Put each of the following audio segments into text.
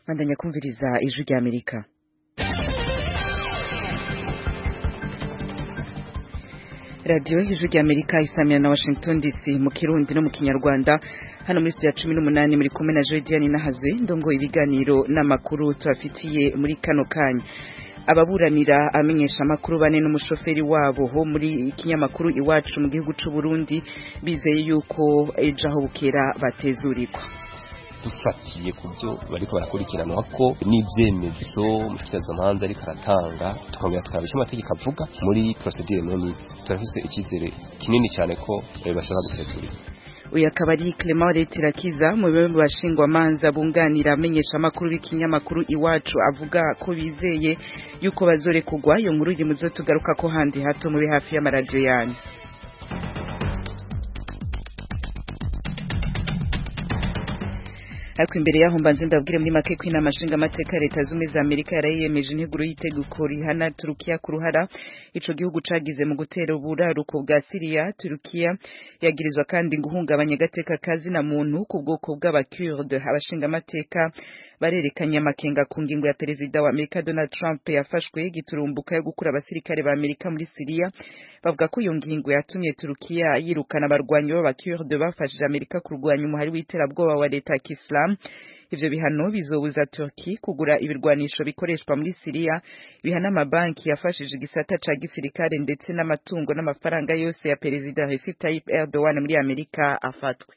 Bandanya kumviriza ijwi rya Amerika. Radio ijwi rya Amerika isamira na Washington DC mu Kirundi no mu Kinyarwanda. Hano muri studio ya 18 muri kumwe na Jodiane Nahazwe ndongo ibiganiro n'amakuru tubafitiye muri kano kanya. Ababuranira amenyesha amakuru bane n'umushoferi wabo ho muri ikinyamakuru Iwacu mu gihugu c'u Burundi bizeye yuko ejo aho bukera batezurirwa. Dufatiye ku byo bariko barakurikiranwa ko n'ivyemezo umushikirizamanza ariko aratanga tukongera tukabisha amategeko avuga muri procedure nonizi turafise ikizere kinini cyane ko bashobora guteturira. Uyu akaba ari Clement Letirakiza mu bimwe bashingwamanza bunganira amenyesha amakuru b'ikinyamakuru Iwacu avuga ko bizeye yuko bazorekugwa iyo nkuru muzotugaruka ko handi hato muri hafi y'amaradio yanyu. Ariko imbere yaho mbanze ndabwire muri make kwina amashinga amateka leta zumwe za Amerika yarayemeje integuro y'itegeko rihana Turukiya ku ruhara ico gihugu cagize mu gutera uburaruko bwa Syria. Turukiya yagirizwa kandi guhungabanya agateka kazi na muntu ku bwoko bw'abakurde. Abashinga amateka barerekanye amakenga ku ngingo ya perezida wa Amerika Donald Trump yafashwe giturumbuka yo gukura abasirikare ba Amerika muri Syria. Bavuga ko iyo ngingo yatumye Turukiya yirukana abarwanyi b'abakurde bafashije Amerika kurwanya umuhari w'iterabwoba wa leta ya Islam. Ivyo bihano bizobuza Turki kugura ibirwanisho bikoreshwa muri Syria, bihana amabanki yafashije igisata ca gisirikare ndetse n'amatungo n'amafaranga yose ya perezida Recep Tayyip Erdogan muri Amerika afatwe.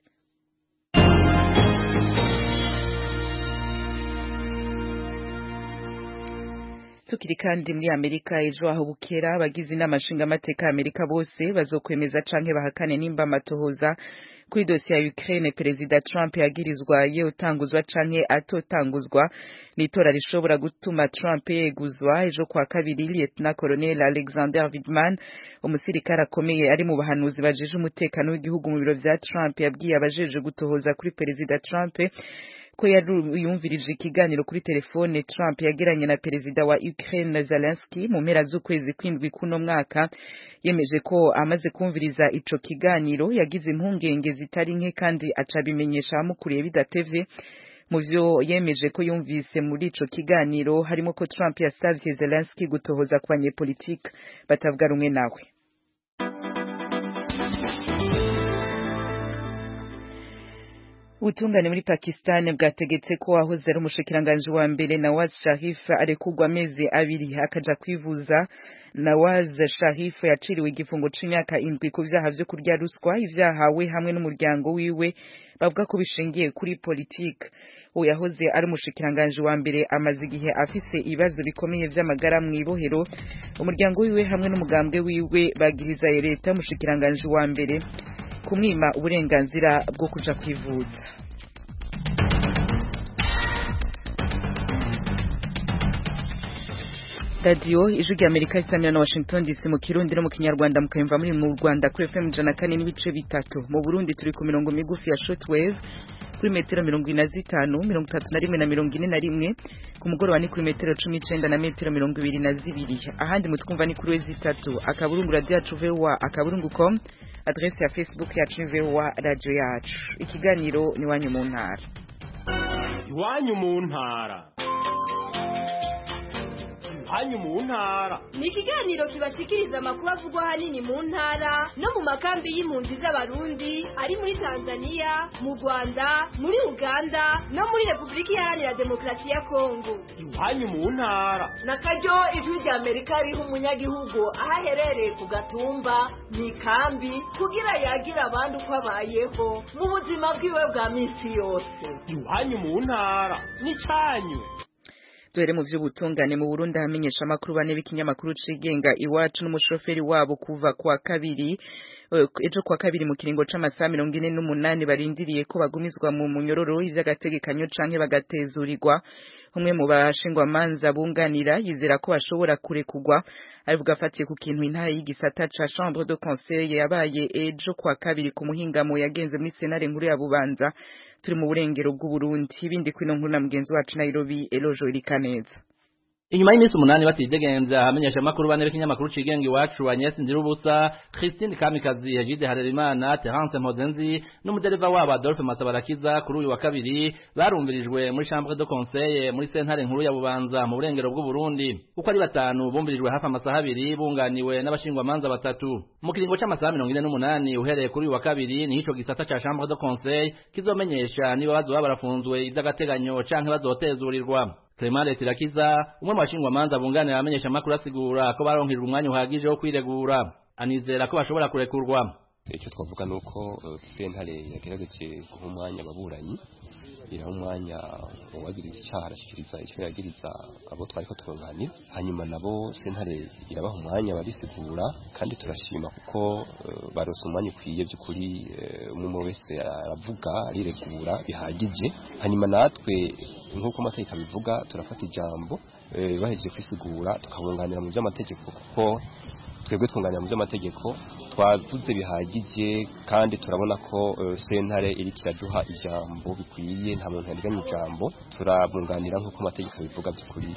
Tukiri kandi muri Amerika ejo aho bukera abagize n'amashinga amateka Amerika bose bazokwemeza canke bahakane nimba amatohoza kuri dosiye ya Ukraine perezida Trump yagirizwa utanguzwa canke atotanguzwa. Nitora rishobora gutuma Trump yeguzwa ejo kwa kabiri. Lieutenant Colonel Alexander Vindman umusirikare akomeye ari mu bahanuzi bajeje umutekano w'igihugu mu biro vya Trump yabwiye abajeje gutohoza kuri perezida Trump ko yumvirije ikiganiro kuri telefone Trump yagiranye na perezida wa Ukraine Zelensky mu mpera z'ukwezi kw'indwi kuno mwaka. Yemeje ko amaze kumviriza ico kiganiro yagize impungenge zitari nke kandi acabimenyesha amukuriye bidatevye. Mu vyo yemeje ko yumvise muri ico kiganiro harimo ko Trump yasavye Zelensky gutohoza ku banyepolitike batavuga rumwe nawe. Ubutungane muri Pakistan bwategetse ko wahoze ari umushikiranganje wa mbere Nawaz Sharif arekugwa amezi abiri akaja kwivuza. Nawaz Sharif yaciriwe igifungo c'imyaka 7 ku vyaha vyo kurya ruswa, ivyahawe hamwe n'umuryango wiwe bavuga ko bishingiye kuri politike. Uwo yahoze ari umushikiranganje wa mbere amaze igihe afise ibibazo bikomeye vy'amagara mw'ibohero. Umuryango wiwe hamwe n'umugambwe wiwe bagiriza leta umushikiranganje wa mbere kumwima uburenganzira bwo kuja kwivuza. Radio ijwi rya Amerika isamira na Washington DC mu Kirundi no mu Kinyarwanda mukayumva muri mu Rwanda kuri FM 104.3. Mu Burundi turi ku mirongo migufi ya shortwave kuri metero 45, 31 na 41. Ku mugoroba ni kuri metero 19 na metero 22. Ahandi mutwumva ni kuri wezi 3 akaburungu radio yacu VOA akaburungu.com. Adresse ya Facebook yacu VOA radio yacu. Ikiganiro ni wanyu mu ntara. Iwanyu mu ntara. Iwanyu mu ntara. Ni ikiganiro kibashikiriza amakuru avugwa hanini mu ntara no mu makambi y'impunzi z'abarundi ari muri Tanzania, mu Rwanda, muri Uganda no muri Republika Iharanira Demokarasi ya Kongo. Iwanyu mu ntara. Nakaryo ijwi rya Amerika riha umunyagihugu ahaherereye ku gatumba n'ikambi kugira yagira abandi uko abayeho mu buzima bwiwe bwa misi yose. Iwanyu mu ntara ni canyu. Dore mu vy'ubutungane mu Burundi hamenyesha amakuru bane b'ikinyamakuru cigenga Iwacu n'umushoferi wabo kuva kwa kabiri ejo kwa kabiri mu kiringo c'amasaha 48 barindiriye ko bagumizwa mu munyororo ivy'agategekanyo canke bagatezurirwa. Umwe mu bashingwamanza bunganira yizera ko bashobora kurekugwa avuga afatiye ku kintu intahe y'igisata ca Chambre de Conseil yabaye ejo kwa kabiri ku muhingamo yagenze muri Senare nkuru ya Bubanza. Turi mu burengero bw'u Burundi. Ibindi kwino nkuru na mugenzi wacu Nairobi Elojo Irikaneza. Inyuma y'iminsi 8 batidegenza hamenyesha makuru bane b'ikinyamakuru cigenga iwacu Agnes Ndirubusa, Christine Kamikazi, Egide Harerimana, Terence Mpozenzi n'umudereva wabo Adolphe Masabarakiza kuri uyu wa kabiri barumvirijwe muri chambre de conseil muri sentare nkuru ya Bubanza mu burengero bw'u Burundi. Uko ari batanu bumvirijwe hafi amasaha 2 bunganiwe n'abashingwa manza batatu. Mu kiringo c'amasaha 48 uhereye kuri uyu wa kabiri ni ico gisata ca chambre de conseil kizomenyesha niba bazoba barafunzwe ivy'agateganyo canke bazotezurirwa. Clement Tirakiza umwe mu bashingwa manza bunganira amenyesha makuru asigura ko baronkejwe umwanya uhagije wo kwiregura, anizera ko bashobora kurekurwa. Icyo twavuga nuko sentare yagerageje guha umwanya ababuranyi, iraha umwanya uwagiriza icyaha arashikiriza icyo yagiriza abo twariko turunganira, hanyuma nabo sentare irabaha umwanya barisigura, kandi turashima kuko barose umwanya ukwiye by'ukuri umwe wese aravuga ariregura bihagije. Hanyuma natwe nk'uko amategeko bivuga turafata ijambo bahejeje kwisigura tukabunganira mu by'amategeko, kuko twebwe twunganira mu by'amategeko twavuze bihagije, kandi turabona ko sentare iri kiraduha ijambo bikwiye, nta muntu yariganya ijambo, turabunganira nk'uko amategeko bivuga by'ukuri.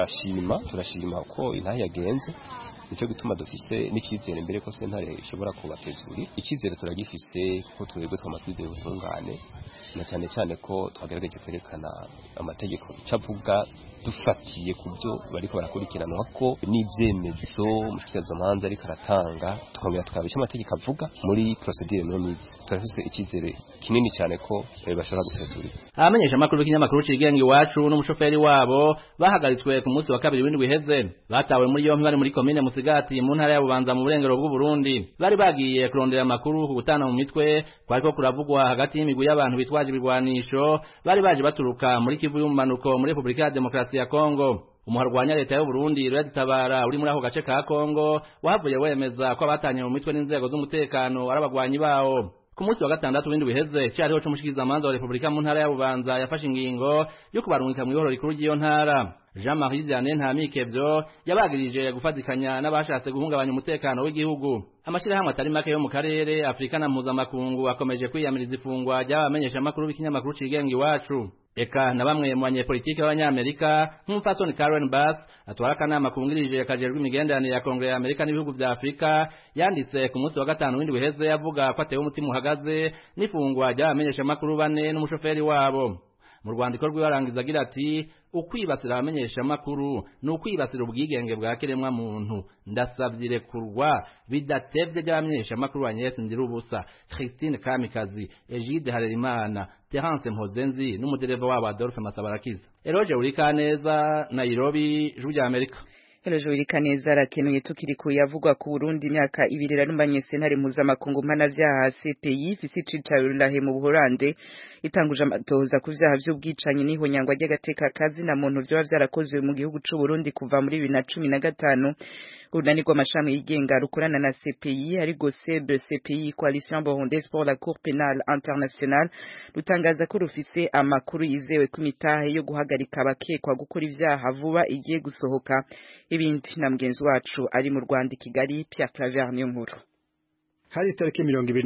Turashima ko intahe yagenze, nicyo gituma dufise n'icyizere mbere ko sentare ishobora kubatezuri. Icyizere turagifise kuko twebwe twamatwizeye ubutungane, na cyane cyane ko twagerageje kwerekana amategeko icyo avuga dufatiye ku byo bariko barakurikiranwa ko n'ibyemezo umushikirizamanza ariko aratanga, tukongera tukabisha amategeko avuga muri procedure nonizi. Turafise icyizere kinini cyane ko bashobora gutezurira. Abamenyesha makuru b'ikinyamakuru cigenga iwacu n'umushoferi wabo bahagaritswe ku munsi wa kabiri w'indwi iheze, batawe muri yompi bari muri komine Musigati mu ntara ya Bubanza mu burengero bw'u Burundi. Bari bagiye kurondera amakuru ku gutana mu mitwe kwariko kuravugwa hagati y'imigwi y'abantu bitwaje ibigwanisho, bari baje baturuka muri Kivu y'umanuko muri Republika ya Demokarasi ya Kongo. Umuharwanya leta y'u Burundi Reditabara uri muri ako gace ka Kongo wahavuye wemeza ko abatanye mu mitwe n'inzego z'umutekano arabagwanyi bawo. Ku munsi wa gatandatu w'indwi iheze cyariho c'umushikirizamanza wa Republika mu ntara ya Bubanza yafashe ingingo yo kubarungika mu ihoro rikuru ry'iyo ntara. Jean-Marie Vianney Ntamikevyo yabagirije gufatikanya n'abashatse guhungabanya umutekano w'igihugu. Amashirahamwe atari make yo mu karere Afrika na mpuzamakungu akomeje kwiyamiriza ifungwa ry'abamenyesha makuru b'ikinyamakuru cigenga iwacu. Eka na bamwe mu banyepolitike b'abanyamerika nk'umupfasoni Karen Bass atwara akanama kungirije kajejwe imigenderanire ya Kongre ya Amerika n'ibihugu vya Afrika yanditse ku munsi wa gatanu w'indwi iheze yavuga ko atewe umutima uhagaze n'ifungwa ry'abamenyesha makuru bane n'umushoferi wabo. Mu rwandiko rw'ibarangiza agira ati ukwibasira abamenyesha makuru n'ukwibasira ubwigenge bwa kiremwa muntu, ndasavye irekurwa bidatevye ry'abamenyesha makuru Agnes Ndirubusa, Christine Kamikazi, Egide Harerimana, Terence Mpozenzi n'umudereva wabo Adolphe Masabarakiza. Eroje Urikaneza, Nairobi, Ijwi rya Amerika. Eloje Urikaneza arakenuye tukiri ku yavugwa ku Burundi imyaka 2 rarumbanye sentare mpuzamakungu mpanavyaha CPI ifise icicaro lahe mu Buholande itanguje amatohoza ku vyaha vy'ubwicanyi n'ihonyangwa ry'agateka kazi na muntu vyoba vyarakozwe mu gihugu c'u Burundi kuva muri 2015. Urunani rw'amashami yigenga rukorana na CPI ariko CPI Coalition Burundaise pour la Cour Pénale Internationale rutangaza ko rufise amakuru yizewe ku mitahe yo guhagarika abakekwa gukora ivyaha vuba igiye gusohoka. Ibindi na mugenzi wacu ari mu Rwanda Kigali Pierre Claver Niyonkuru. Hari tariki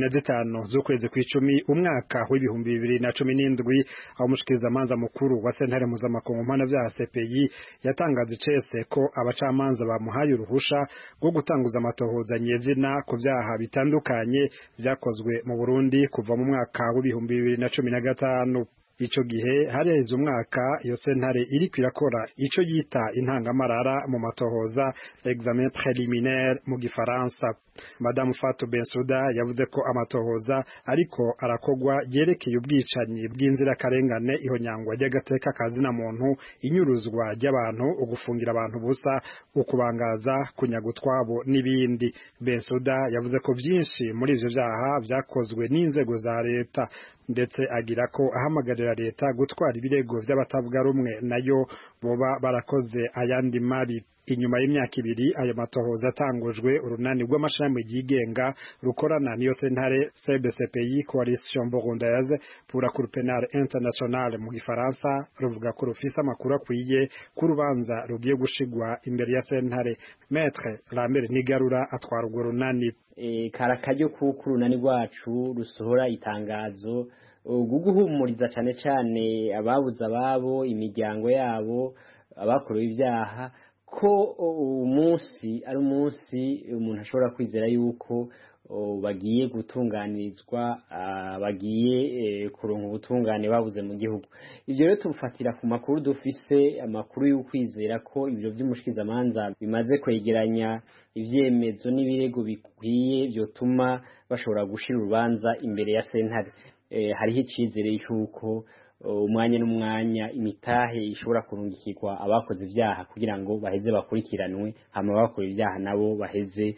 25 z'ukwezi kw'icumi umwaka w'ibihumbi 2017 aho umushikirizamanza mukuru wa sentare mpuzamakungu mpanavyaha CPI yatangaza icese ko abacamanza bamuhaye uruhusha rwo gutanguza amatohoza nyezina ku vyaha bitandukanye vyakozwe mu Burundi kuva mu mwaka w'ibihumbi 2015. Ico gihe hareze umwaka iyo sentare iri kwirakora ico yita intangamarara mu matohoza examen préliminaire mu gifaransa. Madame Fatou Bensouda yavuze ko amatohoza ariko arakogwa yerekeye ubwicanyi bw'inzirakarengane ihonyangwa ry'agateka kazi na muntu, inyuruzwa ry'abantu, ugufungira abantu busa, ukubangaza, kunyagutwabo n'ibindi. Bensouda yavuze ko byinshi muri ivyo vyaha vyakozwe n'inzego za leta, ndetse agira ko ahamagarira leta gutwara ibirego vy'abatavuga rumwe nayo boba barakoze ayandi mabi. Inyuma y'imyaka 2 ayo matohoza atangujwe, urunani rw'amashami yigenga rukorana niyo sentare CPI Coalition Burundaise pour la Cour Pénale Internationale mu gifaransa ruvuga ko rufise amakuru akwiye ku rubanza rugiye gushigwa imbere ya sentare. Maître Lambert Nigarura atwara urwo runani. Karakajo kuko urunani rwacu rusohora itangazo guguhumuriza cyane cyane ababuza babo imiryango yabo abakorewe ibyaha ko umunsi ari umunsi umuntu ashobora kwizera yuko bagiye gutunganirizwa bagiye kuronka ubutungane babuze mu gihugu. Ivyo rero tufatira ku makuru dufise, amakuru y'ukwizera ko ibiro vy'umushikizamanza bimaze kwegeranya ivyemezo n'ibirego bikwiye vyotuma bashobora gushira urubanza imbere ya sentare. Hariho icizere cy'uko umwanya n'umwanya imitahe ishobora kurungikirwa abakoze ivyaha kugira ngo baheze bakurikiranwe, hama bakora ivyaha nabo baheze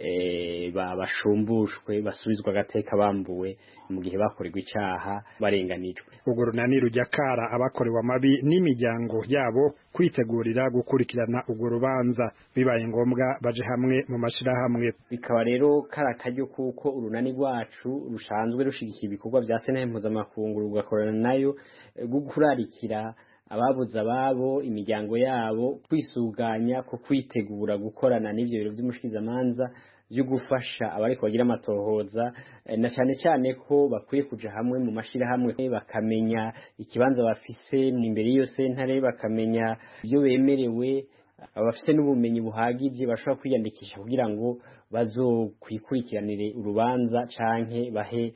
bashumbushwe basubizwa agateka bambuwe mu gihe bakorerwa icaha barenganijwe. Urwo runani rujya kara abakorewe amabi n'imiryango yabo kwitegurira gukurikirana urwo rubanza, bibaye ngombwa baje hamwe mu mashirahamwe. Bikaba rero karakaryo kuko urunani rwacu rusanzwe rushigikira ibikorwa vya sentare mpuzamakungu rugakorana nayo gukurarikira ababuze ababo imiryango yabo kwisuganya ko kwitegura gukorana n'ivyo biro vy'umushikizamanza byo gufasha abariko bagira amatohoza, na cyane cyane ko bakwiye kuja hamwe mu mashirahamwe bakamenya ikibanza bafise imbere y'iyo sentare, bakamenya ibyo bemerewe, abafite n'ubumenyi buhagije bashobora kwiyandikisha kugira ngo bazokwikurikiranire urubanza canke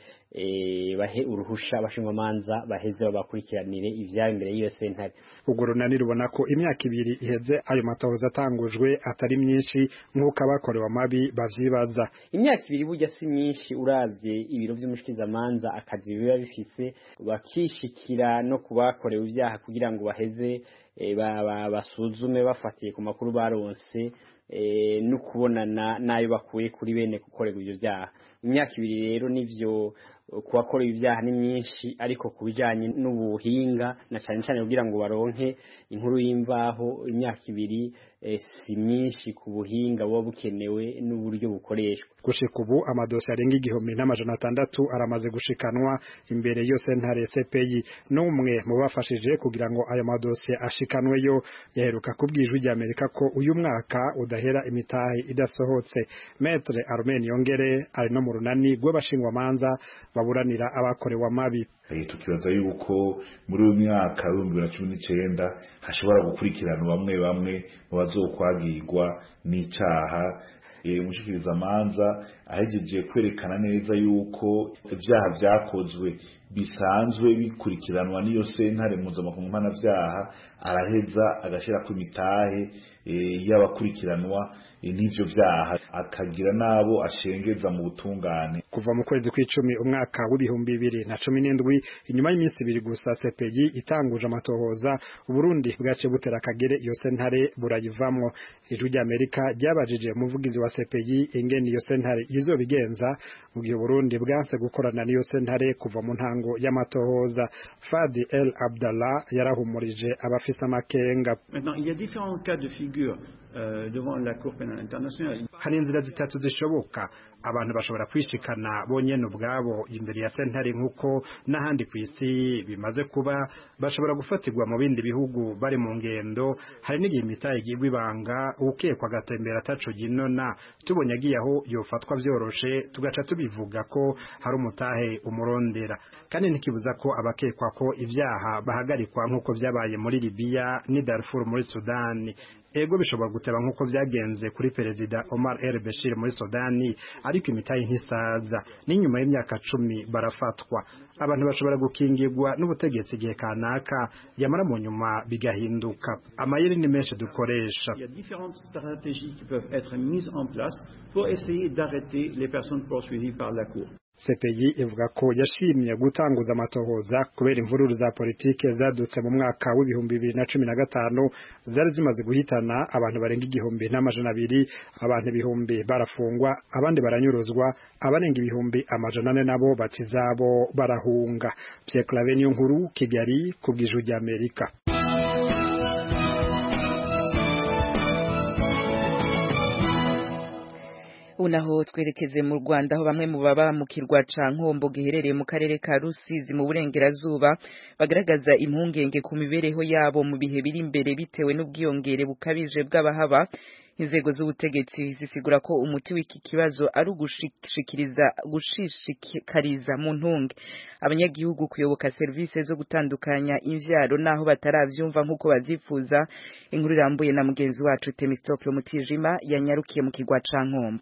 bahe uruhusha abashingwamanza baheze babakurikiranire ivyaha imbere y'iyo sentare. Urwo runani rubona ko imyaka 2 iheze ayo matohoza atangujwe atari myinshi nk'uko abakorewe amabi bavyibaza. Imyaka 2 burya si myinshi uravye ibiro vy'umushikizamanza akazi biba bifise, bakishikira no kubakorewe ivyaha kugira ngo baheze basuzume bafatiye ku makuru baronse no kubonana nayo bakuye kuri bene gukorerwa ivyo vyaha. Imyaka 2 rero nivyo kubakorewe ivyaha ni myinshi, ariko kubijanye n'ubuhinga na cyane cyane kugira ngo baronke inkuru y'imvaho, imyaka 2 si myinshi ku buhinga buba bukenewe n'uburyo bukoreshwa. Gushika ubu amadosiye arenga 1600 aramaze gushikanwa imbere yo sentare CPI. N'umwe mu bafashije kugira ngo ayo madosiye ashikanweyo yaheruka kubwijwe rya Amerika ko uyu mwaka udahera imitahe idasohotse. Maître Armen Yongere ari no mu runani rw'abashingwamanza baburanira abakorewe amabi. Tukibaza yuko muri uyu mwaka wa 2019 hashobora gukurikirana bamwe mu bazokwagirwa n'icaha. Umushikirizamanza ahejeje kwerekana neza yuko ivyaha vyakozwe bisanzwe bikurikiranwa n'iyo sentare mpuzamakungu mpanavyaha, araheza agashira ku imitahe y'abakurikiranwa n'ivyo vyaha, akagira nabo ashengeza mu butungane. Kuva mu kwezi kw'icumi umwaka w'2017 inyuma y'iminsi 2 gusa CPI itanguje amatohoza, Burundi bwace butera kagere iyo sentare burayivamwo. Ijwi rya Amerika ryabajije umuvugizi wa CPI ingene iyo sentare izobigenza mu gihe Burundi bwanse gukorana n'iyo sentare kuva mu ntango y'amatohoza. Fadi El Abdallah yarahumurije abafise amakenga. Maintenant il y a différents cas de figure devant la Cour pénale internationale. Hari inzira zitatu zishoboka. Abantu bashobora kwishikana bonyene ubwabo imbere ya sentare nkuko n'ahandi kw'isi bimaze kuba, bashobora gufatirwa mu bindi bihugu bari mu ngendo. Hari n'igihe imitahe igirwa ibanga, ukekwa agatembera ataco ginona, tubonye agiye aho yofatwa vyoroshe tugaca tubivuga ko hari umutahe umurondera. Kandi ntikibuza ko abakekwa ko ivyaha bahagarikwa nkuko vyabaye muri Libya ni Darfur muri Sudani. Ego bishobora guteba nkuko vyagenze kuri Perezida Omar el-Bashir muri Sudani, ariko imitahe ntisaza. N'inyuma y'imyaka 10 barafatwa. Abantu bashobora gukingirwa n'ubutegetsi igihe kanaka, yamara mu nyuma bigahinduka. Amayeri ni menshi dukoresha. Il y a différentes stratégies qui peuvent être mises en place pour essayer d'arrêter les personnes poursuivies par la Cour. CPI ivuga ko yashimye gutanguza amatohoza kubera imvururu za politike zadutse mu mwaka w'2015 zari zimaze guhitana abantu barenga 1200, abantu 1000 barafungwa, abandi baranyuruzwa, abarenga 400 nabo batizabo barahunga. Pierre Claver Nkuru, Kigali, kubw'Ijwi rya Amerika. Unaho twerekeze mu Rwanda aho bamwe mu baba mu kirwa ca Nkombo giherereye mu karere ka Rusizi mu burengerazuba bagaragaza impungenge ku mibereho yabo mu bihe biri imbere bitewe n'ubwiyongere bukabije bw'abahaba. inzego z'ubutegetsi zisigura ko umuti w'iki kibazo ari gushishikariza mu ntunge abanyagihugu kuyoboka serivisi zo gutandukanya imvyaro naho bataravyumva nk'uko bavyifuza. Inkuru irambuye na mugenzi wacu Temistocle Mutijima yanyarukiye mu kigwa ca Nkombo.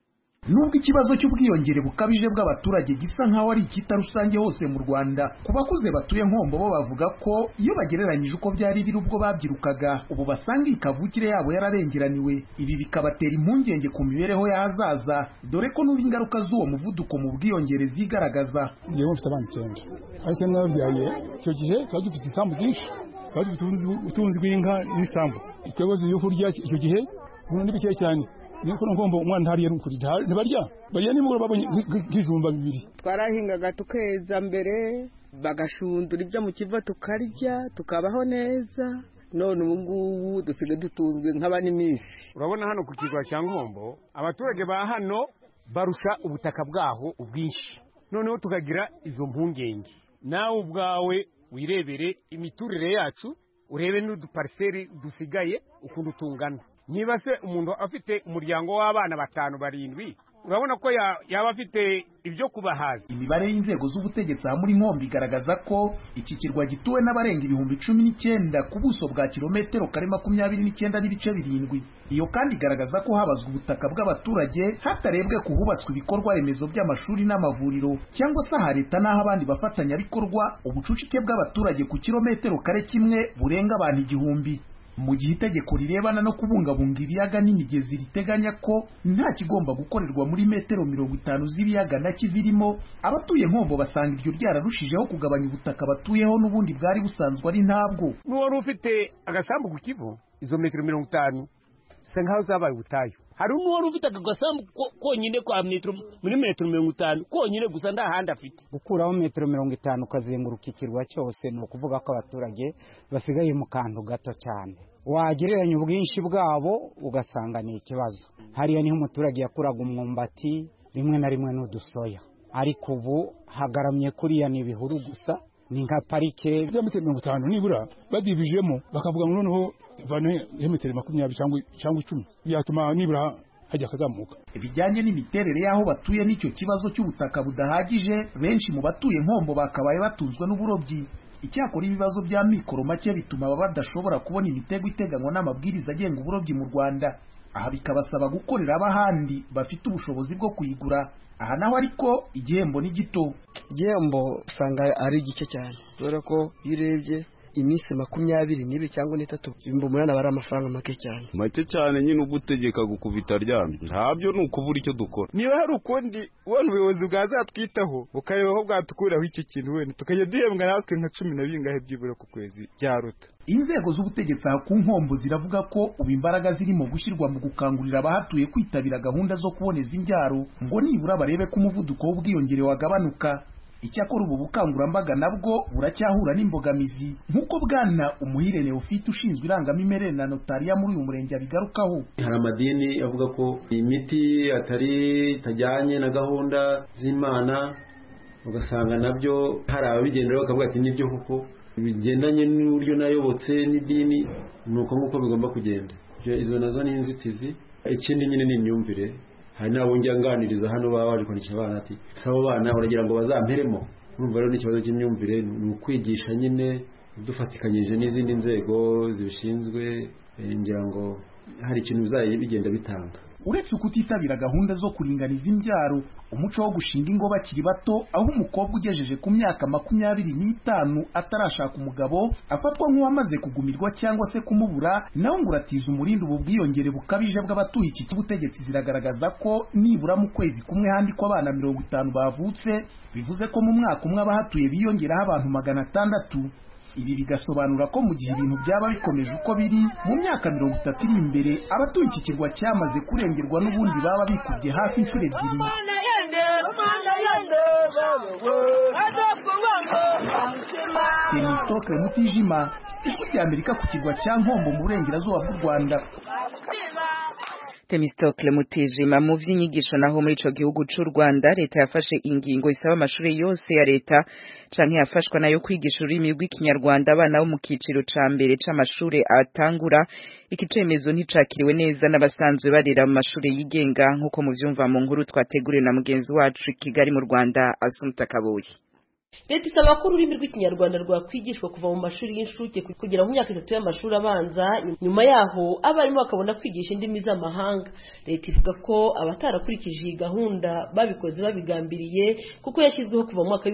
Nubwo ikibazo cy'ubwiyongere bukabije bw'abaturage gisa nkaho ari ikita rusange hose mu Rwanda, ku bakuze batuye Nkombo bo bavuga ko iyo bagereranyije uko byari biri ubwo babyirukaga, ubu basanga ikavukire yabo yararengeraniwe. Ibi bikabatera impungenge ku mibereho y'ahazaza, dore ko n'ubu ingaruka z'uwo muvuduko mu bwiyongere zigaragaza. Yewe mfite abana 9 ariko n'ababyaye icyo gihe twari dufite isambu byinshi, twari dufite ubutunzi bw'inka n'isambu. Ikibazo yo kurya icyo gihe ubu ni bike cyane. Niko ngomba umwana hariye n'ukuri ntibarya bariya nimugoro babonye nk'ijumba 2. Twarahingaga tukeza mbere bagashundura ibyo mu kiva tukarya tukabaho neza, none ubu ngubu dusigaye dutunzwe nk'abanimisi. Urabona hano ku kigwa cya Nkombo abaturage ba hano barusha ubutaka bwaho ubwinshi, noneho tukagira izo mpungenge. Nawe ubwawe wirebere imiturire yacu, urebe n'udupariseri dusigaye ukuntu tungana. Niba se umuntu afite umuryango w'abana 5 7, urabona ko yaba afite ibyo kubahaza. Imibare y'inzego z'ubutegetsi muri Nkombo igaragaza ko iki kirwa gituwe n'abarenga 19,000 ku buso bwa kilometero kare 29 n'ibice 7. Iyo kandi igaragaza ko habazwa ubutaka bw'abaturage hatarebwe kuhubatswa ibikorwa remezo by'amashuri n'amavuriro cyangwa se aha leta n'aho abandi bafatanya bikorwa. Ubucucike bw'abaturage ku kilometero kare kimwe burenga abantu 1000. Mu gihe itegeko rirebana no kubungabunga ibiyaga n'imigezi riteganya ko nta kigomba gukorerwa muri metero 50 z'ibiyaga na kivirimo, abatuye Nkombo basanga iryo byararushijeho kugabanya ubutaka batuyeho n'ubundi bwari busanzwe ari ntabwo. N'uwari ufite agasambu ku Kivu, izo metero 50 se nkaho zabaye ubutayu. Hari n'uwari ufite agasambu konyine kwa muri metero 50 konyine gusa ndahandi afite. Gukuraho metero 50 ukazenguruka ikirwa cyose no kuvuga ko abaturage basigaye mu kantu gato cyane. Wagereranya ubwinshi bwabo ugasanga ni ikibazo. Hariya niho umuturage yakuraga umwumbati rimwe na rimwe n'udusoya, ariko ubu hagaramye kuriya ni ibihuru gusa, ni nka parike ya metero 50 nibura badibijemo bakavuga ngo noneho vane metero 20 cyangwa 10 byatuma nibura hajya kazamuka. Ibijyanye n'imiterere yaho batuye n'icyo kibazo cy'ubutaka budahagije, benshi mu batuye Nkombo bakabaye batunzwe n'uburobyi. Icyakora ibibazo bya mikoro make bituma badashobora kubona imitego iteganywa n'amabwiriza agenga uburobyi mu Rwanda. Aha bikabasaba gukorera abahandi bafite ubushobozi bwo kuyigura. Aha naho ariko igihembo ni gito. Igihembo usanga ari gike cyane, dore ko yirebye iminsi 22 cyangwa 3 ibihumbi 8 bari amafaranga make cyane nyine ugutegeka gukubita ryamye ntabyo nukubura icyo dukora. Niba hari ukundi wone ubuyobozi bwazatwitaho bukareba aho bwatukuraho icyo kintu wene tukajya duhembwa natwe nka 10 byibura ku kwezi byaruta. Inzego z'ubutegetsi ku Nkombo ziravuga ko ubu imbaraga zirimo gushyirwa mu gukangurira abahatuye kwitabira gahunda zo kuboneza imbyaro ngo nibura barebe ko umuvuduko w'ubwiyongere wagabanuka. Icyakora ubu bukangurambaga nabwo buracyahura n'imbogamizi nk'uko bwana Umuhire Neofite ushinzwe irangamimerere na notariya muri uyu murenge abigarukaho. Hari amadini avuga ko imiti itajyanye na gahunda z'Imana, ugasanga nabyo hari ababigendera bakavuga ati nibyo kuko bigendanye n'uburyo nayobotse n'idini nuko nk'uko bigomba kugenda. Izo nazo ni inzitizi. Ikindi nyine ni imyumvire. Hari nabo nganiriza hano baba baje kwandikira abana ati sabo bana uragira ngo bazamperemo. Urumva rero n'ikibazo cy'imyumvire ni ukwigisha nyine dufatikanyije n'izindi nzego zibishinzwe, ngira ngo hari ikintu bizaye bigenda bitanga. Uretse kutitabira gahunda zo kuringaniza imbyaro, umuco wo gushinga ingo bakiri bato, aho umukobwa ugejeje ku myaka 25 atarashaka umugabo afatwa nk'uwamaze kugumirwa cyangwa se kumubura, naho nguratiza umurindi ubu bwiyongere bukabije bw'abatuye iki cy'ubutegetsi ziragaragaza ko nibura mu kwezi kumwe handikwa abana 50 bavutse, bivuze ko mu mwaka umwe abahatuye biyongeraho abantu 600. Ibi bigasobanura ko mu gihe ibintu byaba bikomeje uko biri mu myaka 30 iri imbere abatuye iki kirwa cyamaze kurengerwa n'ubundi baba bikubye hafi inshuro 2. Temistocle Mutijima, Ijwi ry'Amerika ku kirwa cya Nkombo mu burengerazuba bw'u Rwanda. Temistocle Mutijima mu vy'inyigisho naho muri ico gihugu c'u Rwanda leta yafashe ingingo isaba amashuri yose ya leta canke yafashwa nayo kwigisha ururimi rw'ikinyarwanda abana bo mu kiciro ca mbere c'amashuri atangura. Iki cemezo nticakiriwe neza n'abasanzwe barera mu mashuri yigenga nk'uko muvyumva mu nkuru twateguriwe na mugenzi wacu Kigali mu Rwanda Asumta Kaboyi. Leta isaba ko ururimi rw'ikinyarwanda rwakwigishwa kuva mu mashuri y'incuke kugera mu myaka 3 y'amashuri abanza, nyuma yaho abarimu bakabona kwigisha indimi z'amahanga. Leta ivuga ko abatarakurikije iyi gahunda babikoze babigambiriye kuko yashyizweho kuva mu mwaka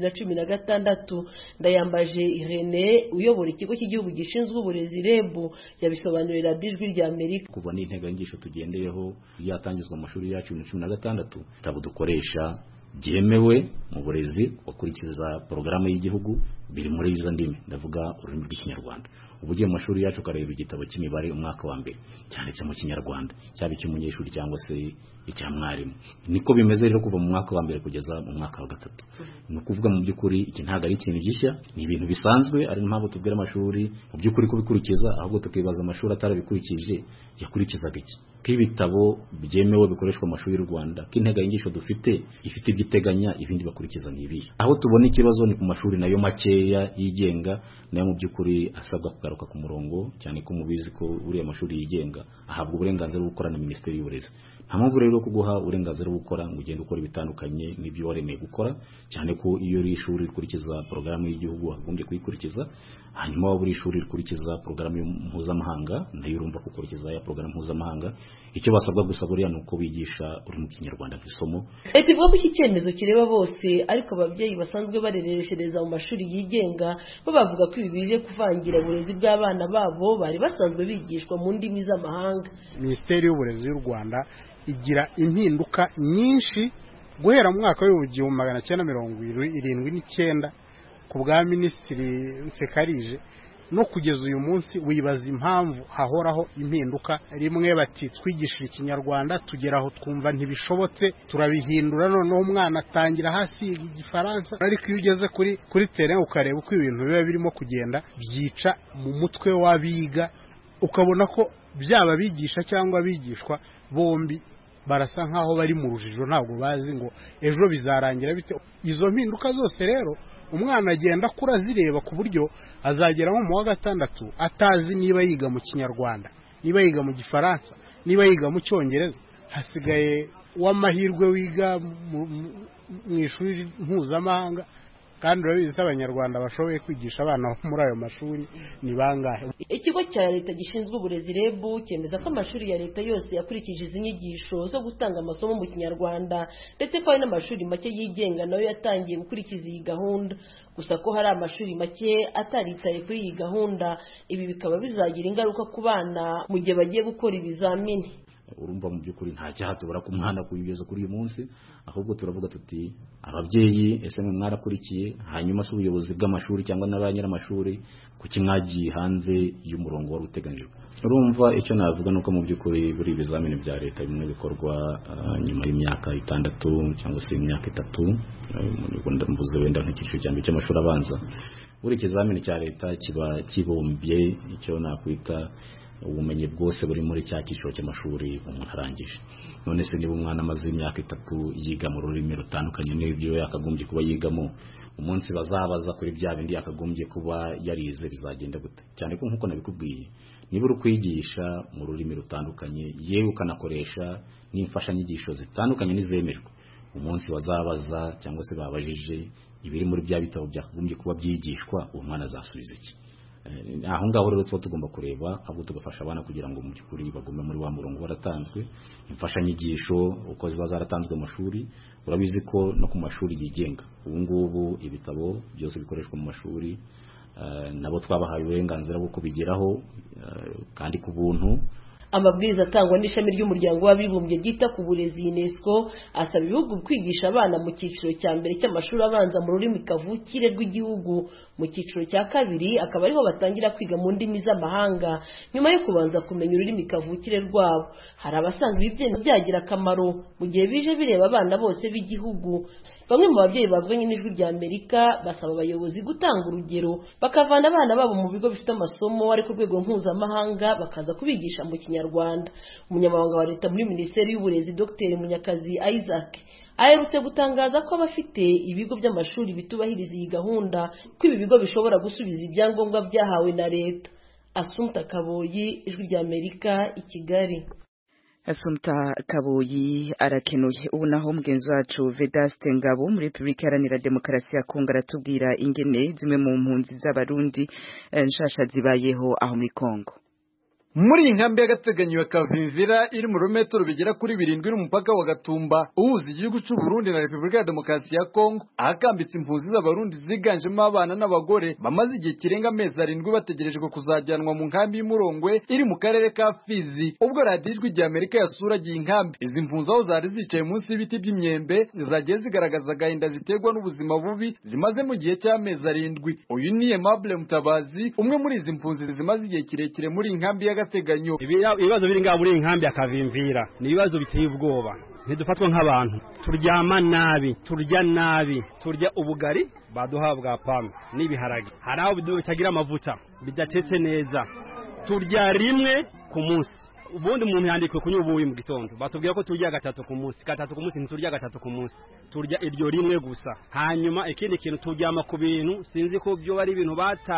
w'2016. Ndayambaje Irene uyobora ikigo cy'igihugu gishinzwe uburezi REB yabisobanurira Ijwi rya Amerika. Kuva n'intego y'inyigisho tugendeyeho yatangizwa mu mashuri yacu 2016 tabo dukoresha byemewe mu burezi bakurikiza porogaramu y'igihugu biri muri izo ndimi, ndavuga ururimi rw'ikinyarwanda. Ubugiye mu mashuri yacu kareba igitabo cy'imibare umwaka wa mbere cyanditse mu kinyarwanda, cyaba cy'umunyeshuri cyangwa se icya mwarimu. Niko bimeze rero kuva mu mwaka wa mbere kugeza mu mwaka wa gatatu. Ni ukuvuga mu by'ukuri iki ntago ari ikintu gishya, ni ibintu bisanzwe, ari mpamvu tubwira amashuri mu by'ukuri kubikurikiza, ahubwo tukibaza amashuri atarabikurikije yakurikizaga iki. K'ibitabo byemewe bikoreshwa mu mashuri y'u Rwanda, k'intego y'inyigisho dufite ifite igiteganya, ibindi bakurikiza n'ibihe. Aho tubona ikibazo ni ku mashuri nayo makeya yigenga, nayo mu by'ukuri asabwa kugaruka ku murongo, cyane ko mubizi ko uriya mashuri yigenga ahabwa uburenganzira bwo gukora na Minisiteri y'Uburezi. Nta mpamvu rero kuguha uburenganzira bwo gukora ngo ugende ukora ibitandukanye n'ibyo waremeye gukora, cyane ko iyo uri ishuri rikurikiza porogaramu y'igihugu agombye kuyikurikiza. Hanyuma waba uri ishuri rikurikiza porogaramu mpuzamahanga, nayo urumva gukurikiza ya porogaramu mpuzamahanga. Icyo basabwa gusa buriya ni uko bigisha uri mu kinyarwanda kw'isomo. Leta ivuga ko iki cyemezo kireba bose, ariko ababyeyi basanzwe barereshereza mu mashuri yigenga bo bavuga ko ibi bije kuvangira uburezi bw'abana babo bari basanzwe bigishwa mu ndimi z'amahanga. Minisiteri y'Uburezi y'u Rwanda igira impinduka nyinshi guhera mu mwaka w'1979 ku bwa Minisitiri Nsekarije no kugeza uyu munsi. Wibaza impamvu hahoraho impinduka. Rimwe bati twigishira ikinyarwanda, tugeraho twumva ntibishobotse, turabihindura, noneho umwana atangira hasi igifaransa. Ariko iyo ugeze kuri terrain ukareba uko ibintu biba birimo kugenda, byica mu mutwe w'abiga, ukabona ko byaba bigisha cyangwa bigishwa bombi barasa nkaho bari mu rujijo, ntabwo bazi ngo ejo bizarangira bite. Izo mpinduka zose rero umwana agenda akura zireba ku buryo azagera mu wa gatandatu atazi niba yiga mu kinyarwanda, niba yiga mu gifaransa, niba yiga mu cyongereza. Hasigaye w'amahirwe wiga mu ishuri mpuzamahanga, kandi urabizi abanyarwanda bashoboye kwigisha abana muri ayo mashuri ni bangahe. Ikigo cya leta gishinzwe uburezi REB cyemeza ko amashuri ya leta yose yakurikije izi nyigisho zo gutanga amasomo mu kinyarwanda, ndetse ko hari n'amashuri make yigenga nayo yatangiye gukurikiza iyi gahunda. Gusa ko hari amashuri make ataritaye kuri iyi gahunda, ibi bikaba bizagira ingaruka ku bana mu gihe bagiye gukora ibizamini. Urumva mu by'ukuri nta cyaha tubura ku mwana kuyigeza kuri uyu munsi, ahubwo turavuga tuti ababyeyi ese mwe mwarakurikiye, hanyuma se ubuyobozi bw'amashuri cyangwa n'abanyamashuri kuki mwagiye hanze y'umurongo wari uteganijwe. Urumva icyo navuga nuko mu by'ukuri buri ibizamini bya leta bimwe bikorwa nyuma y'imyaka 6 cyangwa se imyaka 3, mvuze wenda nk'icyiciro cya mbere cy'amashuri abanza. Buri ikizamini cya leta kiba kibumbye icyo nakwita ubumenyi bwose buri muri cya cyiciro cy'amashuri umuntu arangije. None se niba umwana amaze imyaka 3 yiga mu rurimi rutandukanye n'ibyo yakagombye kuba yigamo, umunsi bazabaza kuri bya bindi yakagombye kuba yarize bizagenda gute? Cyane ko nkuko nabikubwiye, niba uri kwigisha mu rurimi rutandukanye yewe ukanakoresha n'imfashanyigisho zitandukanye n'izemerwa, umunsi bazabaza cyangwa se babajije ibiri muri bya bitabo byakagombye kuba byigishwa, uwo mwana azasubiza iki? Aho ngaho rero tuba tugomba kureba ahubwo tugafasha abana kugira ngo mu by'ukuri bagume muri wa murongo waratanzwe. Imfashanyigisho uko ziba zaratanzwe mu mashuri, urabizi ko no ku mashuri yigenga ubu ngubu ibitabo byose bikoreshwa mu mashuri nabo twabahaye uburenganzira bwo kubigeraho kandi ku buntu. Amabwiriza atangwa n'ishami ry'umuryango w'abibumbye ryita ku burezi UNESCO asaba ibihugu kwigisha abana mu cyiciro cya mbere cy'amashuri abanza mu rurimi kavukire rw'igihugu, mu cyiciro cya kabiri akaba ariho batangira kwiga mu ndimi z'amahanga nyuma yo kubanza kumenya ururimi kavukire rwabo. Hari abasanga ibi byagira akamaro mu gihe bije bireba abana bose b'igihugu. bamwe mu babyeyi bavuganye n'ijwi rya Amerika basaba abayobozi gutanga urugero bakavana abana babo mu bigo bifite amasomo ari ku rwego mpuzamahanga bakaza kubigisha mu Kinyarwanda. Umunyamabanga wa leta muri Minisiteri y'Uburezi Dr Munyakazi Isaac aherutse gutangaza ko abafite ibigo by'amashuri bitubahiriza iyi gahunda ko ibi bigo bishobora gusubiza ibyangombwa byahawe na leta. Assumpta Kaboyi, ijwi rya Amerika, i Kigali. Assumpta Kaboyi arakenuye. Ubu naho mugenzi wacu Vedaste Ngabo muri Republika Iharanira Demokarasi ya Kongo aratubwira ingene zimwe mu mpunzi z'abarundi nshasha zibayeho aho muri Kongo. Muri inkambi y'agateganyo ya Kavimvira iri mu rometero bigera kuri 7 n'umupaka wa Gatumba uhuza igihugu cy'u Burundi na Republika ya Demokarasi ya Kongo, ahakambitse impunzi z'abarundi ziganjemo abana n'abagore bamaze igihe kirenga amezi 7 bategerejwe kuzajyanwa mu nkambi y'Umurongwe iri mu karere ka Fizi. Ubwo radiyo ijwi rya Amerika yasuragiye inkambi, izi mpunzi aho zari zicaye munsi y'ibiti by'imyembe zagiye zigaragaza agahinda ziterwa n'ubuzima bubi zimaze mu gihe cy'amezi 7. Uyu ni Aimable Mutabazi, umwe muri izi mpunzi zimaze igihe kirekire muri inkambi y'agateganyo. Ibibazo biri ngaho muri inkambi ya Kavimvira ni ibibazo biteye ubwoba. Ntidufatwa nk'abantu, turyama nabi, turya nabi, turya ubugari baduha bwa pame n'ibiharage, hari aho bitagira amavuta, bidatetse neza, turya rimwe ku munsi. Ubundi umuntu yandikwe kunywa ubuyi mu gitondo, batubwira ko turya 3 ku munsi, 3 ku munsi ntiturya 3 ku munsi, turya iryo rimwe gusa. Hanyuma ikindi kintu turyama ku bintu sinzi ko byo bari ibintu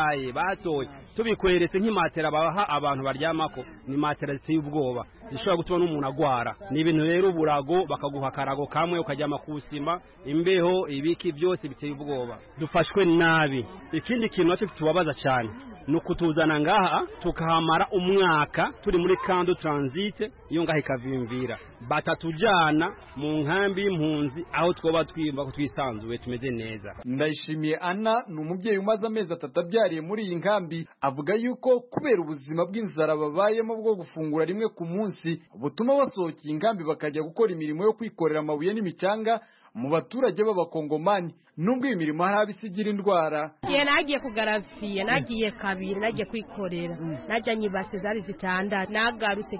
batoye tubikweretse nk'imatera baha abantu baryamako, ni matera ziteye ubwoba zishobora gutuma n'umuntu agwara. Ni ibintu rero uburago, bakaguha karago kamwe ukaryama kusima, imbeho, ibiki byose biteye ubwoba. Dufashwe nabi. Ikindi kintu naco tubabaza cyane nukutuzana ngaha tukahamara umwaka turi muri kando transit iyo ngaha Kavimvira, batatujana mu nkambi y'impunzi aho twoba twimba ko twisanzuye tumeze neza. Ndayishimiye Anna ni umubyeyi umaze amezi 3 abyariye muri iyi nkambi, avuga yuko kubera ubuzima bw'inzara babayemo bwo gufungura rimwe ku munsi butuma basohokeye inkambi bakajya gukora imirimo yo kwikorera amabuye n'imicanga mu baturage b'abakongomani. Nubwo imirimo hari abisigira indwara. Nagiye kugaraviye, nagiye kabiri, nagiye kwikorera, najanye ibase zari zitanda, nagaruse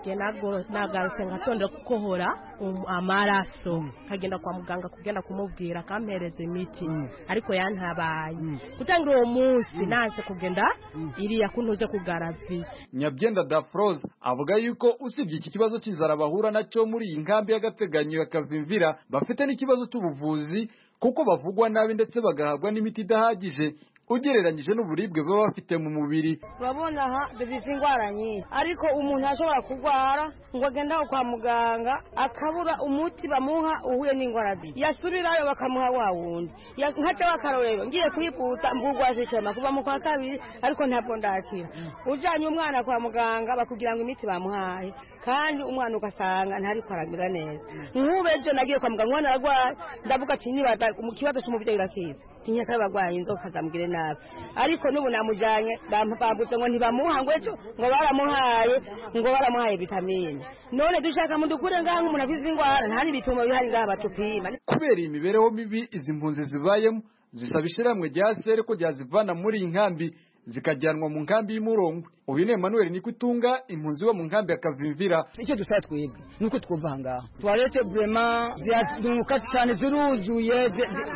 ngatonda kukohora amaraso, kagenda kwa muganga kugenda kumubwira kampereza imiti, ariko yantabaye. Kutangira uwo munsi nanse kugenda iriya kuntuze kugaraviye. Nyabyenda Dafroze avuga yuko usibye iki kibazo cy'inzara bahura nacyo muri iyi nkambi y'agateganyo ya Kavimvira, bafite n'ikibazo cy'ubuvuzi kuko bavugwa nabi ndetse bagahabwa n'imiti idahagije ugereranyije n'uburibwe baba bafite mu mubiri. Babona aha dufise ingwara nyinshi, ariko umuntu ashobora kugwara ngo agenda kwa muganga akabura umuti bamuha uhuye n'ingwara zi, yasubirayo bakamuha wa wundi, nkaca bakarorero ngiye kwiputa mbugwaje cyane kuva mu kwa kabiri, ariko ntabwo ndakira. Ujanye umwana kwa muganga bakugira ngo imiti bamuhaye, kandi umwana ugasanga ntari kwaragira neza. Nkubeje nagiye kwa muganga umwana aragwaye, ndavuga ati nibata mu kibazo cy'umubyeyi urakiza, tinyaka bagwaye inzoka zamugire nabi, ariko nubu namujanye bavuze ngo ntibamuha ngo ejo ngo baramuhaye vitamine. None dushaka mudukure ngaho umuntu afize ingwara nta n'ibipimo bihari ngaho batupima. Kubera imibereho mibi izi mpunzi zibayemo, zisaba ishiramwe rya sere ko ryazivana muri iyi nkambi zikajyanwa mu nkambi y'Umurongwe. Uyu ni Emmanuel Nikutunga, impunzi wo mu nkambi ya Kavimvira. Icyo dusaba twebwe nuko twumva hangaha toilette vraiment ziraduka cyane, ziruzuye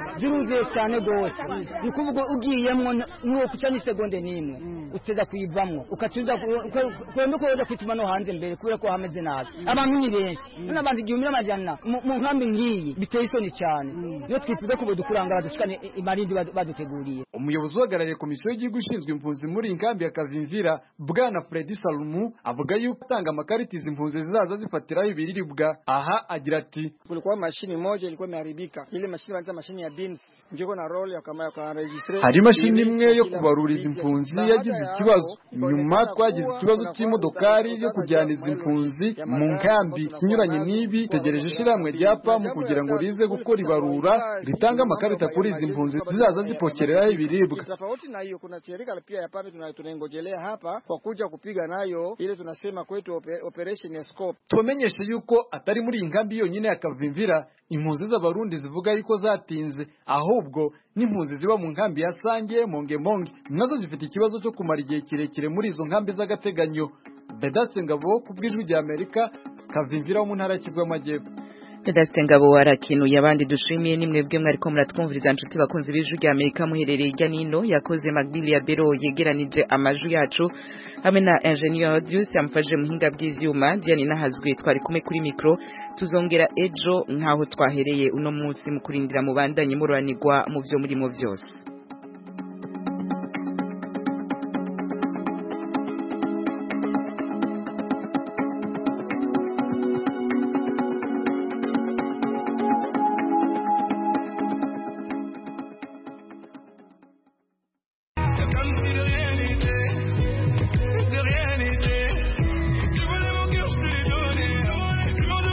cyane gose, nikuvuga ugiyemwo nko kucana segonde nimwe uteza kuyivamwo ukatuza kwenda ko kwituma no hanze mbere kubera ko hameze nabi. Abantu ni benshi n'abandi 1000 mu nkambi ngiyi biteye isoni cyane, niyo twifuza ko bodukurangara dushikane imarindi baduteguriye. Umuyobozi uhagarariye komisiyo y'igihugu ishinzwe impunzi muri inkambi ya Kavimvira, Bwana Fredy Salumu, avuga yuko atanga amakarita izi mpunzi zizaza zifatiraho ibiribwa. Aha agira ati kulikuwa mashini moja ilikuwa imeharibika, ile mashini wanaita mashini ya BIMS, njiko na role ya kama ya register. Hari mashini imwe yo kubarura izi mpunzi yagize ikibazo, nyuma twagize ikibazo cy'imodokari yo kujyana izi mpunzi mu nkambi. Kinyuranye n'ibi tegereje ishiramwe rya PAM kugira ngo rize gukora ibarura ritanga amakarita kuri izi mpunzi zizaza zipokereraho ibiribwa. Tofauti na hiyo kuna shirika pia ya PAM tunangojelea hapa kwa kuja kupiga nayo ile tunasema kwetu operation ya scope. Tumenyeshe yuko atari muri inkambi yonyine ya Kavimvira impunzi z'abarundi zivuga yuko zatinze, ahubwo n'impunzi ziba mu nkambi ya Sange, Monge nazo zifite ikibazo cyo kumara igihe kirekire muri izo nkambi z'agateganyo. Vedaste Ngabo ku bw'ijwi rya Amerika, Kavimvira mu ntara y'Kivu y'Amajyepfo. Vedaste Ngabo arakinuye abandi dushimiye nimwe bwe mwariko muratwumviriza nshuti bakunze b'Ijwi rya Amerika muherereye irya nino yakoze Magdilia Bero yegeranije amajwi yacu hamwe na Engineer Dius yamfashije muhinga bw'ivyuma Diane Nahazwe twari kumwe kuri micro tuzongera ejo nkaho twahereye uno munsi mu kurindira mubandanye muranirwa mu byo murimo byose